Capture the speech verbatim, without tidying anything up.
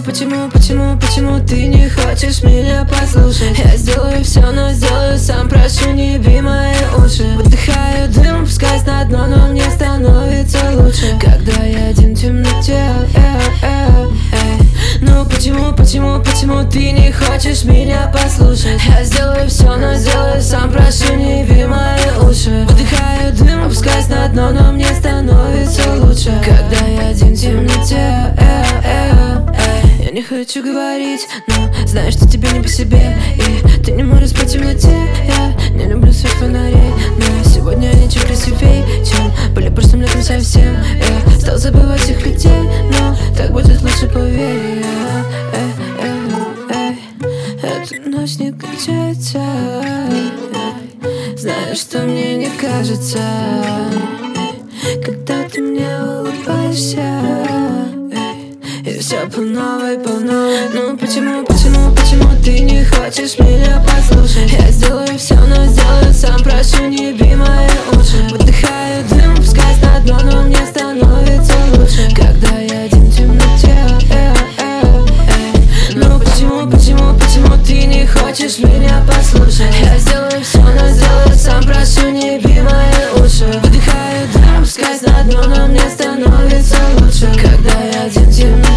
почему, почему, почему ты не хочешь меня послушать? Я сделаю все, но сделаю сам, прошу, не еби мои уши. Выдыхаю дым, пускай на дно, но мне становится лучше, когда я один в темноте. э, э, э. Ну почему, почему, почему ты не хочешь меня послушать? Я сделаю все, но сделаю сам, прошу, не еби мои уши. Выдыхаю дым, опускаюсь на дно, но мне становится лучше, когда я один в темноте. э, э, э. Я не хочу говорить, но знаю, что тебе не по себе, и ты не можешь спать в темноте. Я не люблю свет фонарей, но сегодня они чуть красивей, чем были прошлым летом совсем. Я стал забывать их людей, но так будет лучше, поверь. Эй, эй, эй, эта ночь не кончается. Знаю, что мне не кажется, когда ты мне улыбаешься. И все по новой, по новой. Ну почему, почему, почему ты не хочешь меня послушать? Я сделаю все, но сделаю сам, прошу, не еби мои уши. Выдыхаю дым, пускай на дно, но мне становится лучше, когда я один в темноте. э, э, э. Ну почему, почему, почему ты не хочешь меня послушать? Я сделаю все, но сделаю сам, прошу, не еби мои уши. Выдыхаю дым, пускай на дно, но мне становится лучше, когда я один в темноте.